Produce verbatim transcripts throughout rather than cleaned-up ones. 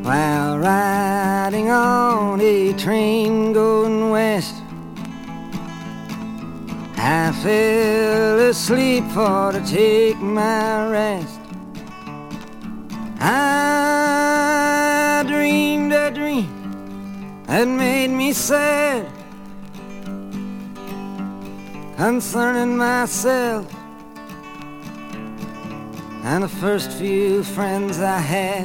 while riding on a train going west. I fell asleep for to take my rest. I dreamed a dream that made me sad concerning myself and the first few friends I had.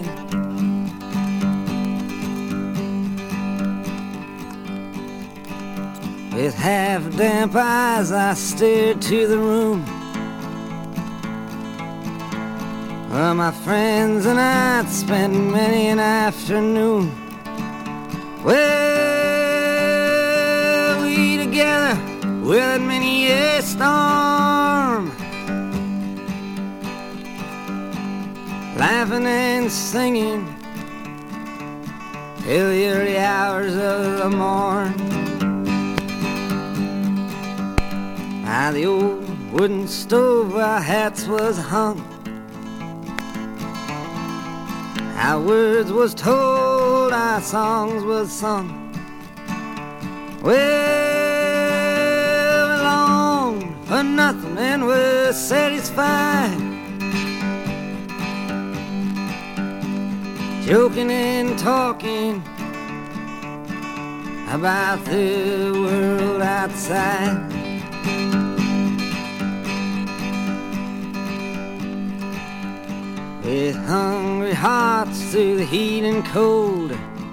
With half-damp eyes I stared to the room where my friends and I'd spent many an afternoon. Well, we together weathered many a storm, laughing and singing till the early hours of the morn. By the old wooden stove our hats was hung, our words was told, our songs was sung. Well, we longed for nothing and were satisfied, joking and talking about the world outside. With hungry hearts through the heat and cold,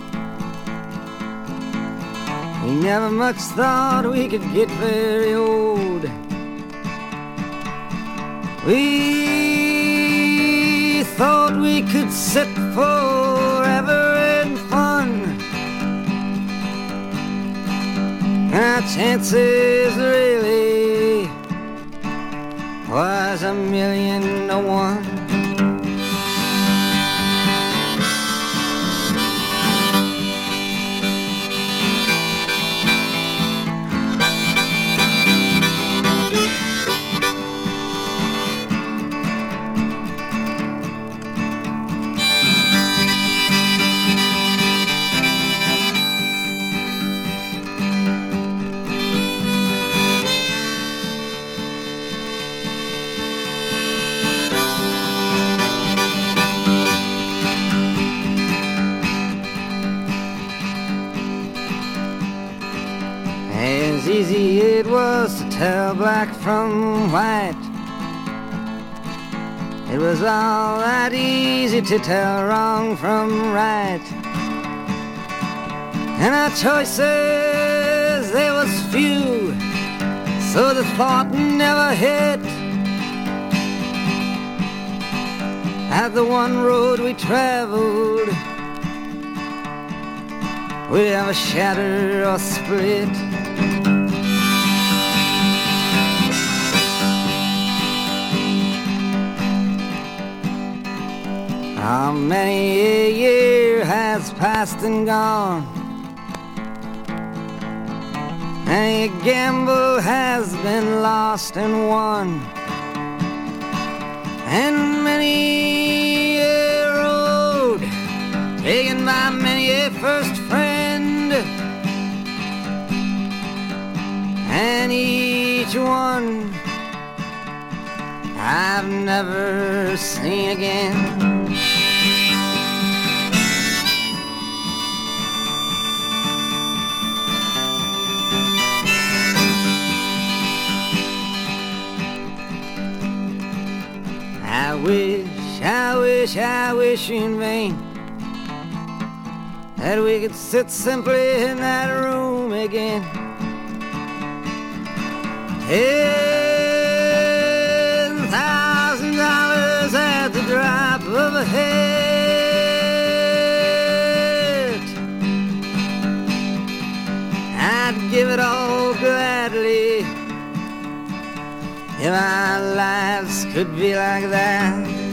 we never much thought we could get very old. We thought we could sit forever in fun, and our chances really was a million to one. As easy it was to tell black from white, it was all that easy to tell wrong from right. And our choices, they was few, so the thought never hit at the one road we traveled would ever shatter or split. How many a year has passed and gone, many a gamble has been lost and won, and many a road taken by many a first friend, and each one I've never seen again. I wish, I wish, I wish in vain that we could sit simply in that room again. Ten thousand dollars at the drop of a hat, I'd give it all gladly if our lives could be like that.